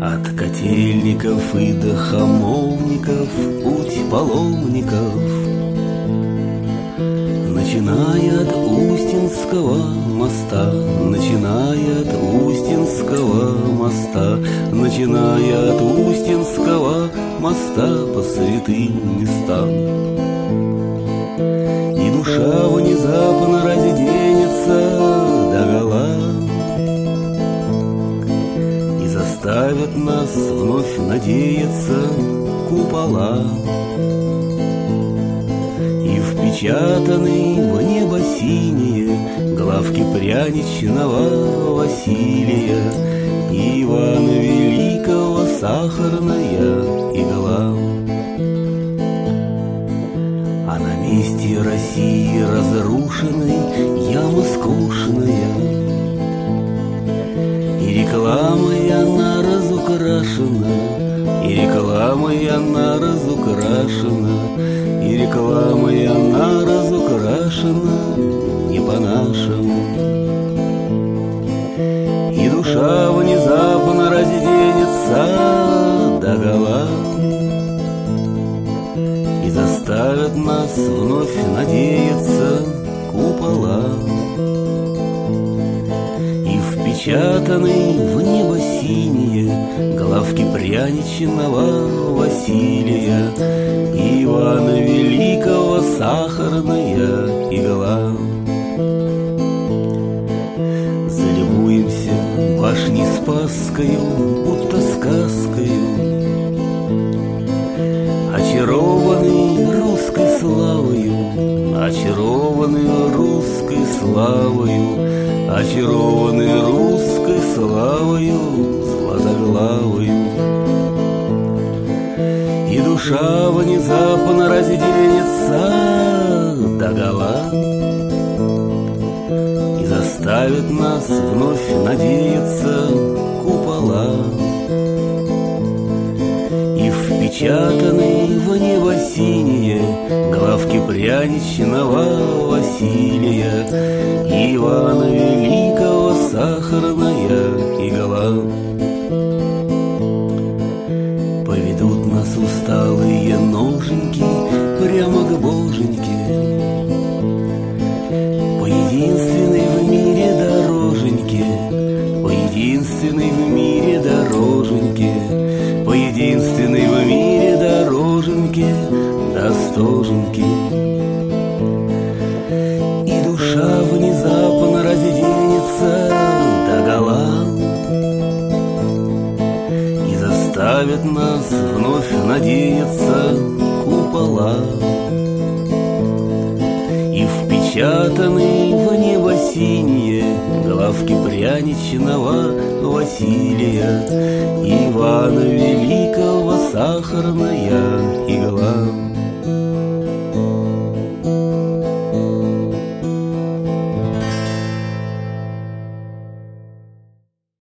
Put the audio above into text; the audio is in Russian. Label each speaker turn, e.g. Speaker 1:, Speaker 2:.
Speaker 1: От котельников и до хамовников путь паломников, начиная от Устинского моста, начиная от Устинского моста, начиная от Устинского моста по святым местам. И душа внезапно разденется догола и заставят нас вновь надеяться купола. И впечатанный в небо синие главки пряничного Василия и Ивана Великого сахарная игла. А на месте России разрушенной яма скучная, и рекламой она разукрашена, и рекламой она разукрашена, и рекламой она разукрашена не по-нашему. И душа внезапно разденется догола и заставят нас вновь надеяться купола. И впечатанный в небо синие главки пряничного Василия и Ивана Великого сахарная игла. Залюбуемся башней Спасскою, будто сказкою, очарованный русской славою, очарованный русской славою, очарованный русской славою златоглавою. И душа внезапно разденется догола и заставит нас вновь надеяться купола. И впечатанный в небо синие главки пряничного Василия и Ивана Великого сахарная игла. Поведут нас усталые ноженьки прямо к боженьке, по единственной в мире дороженьке, по единственной в мире дороженьке, по единственной в мире дороженьке до Стоженки. И душа внезапно разденется догола и заставит нас вновь надеяться купола. И впечатанный в небо синие главки пряничного Василия и Ивана Великого сахарная игла.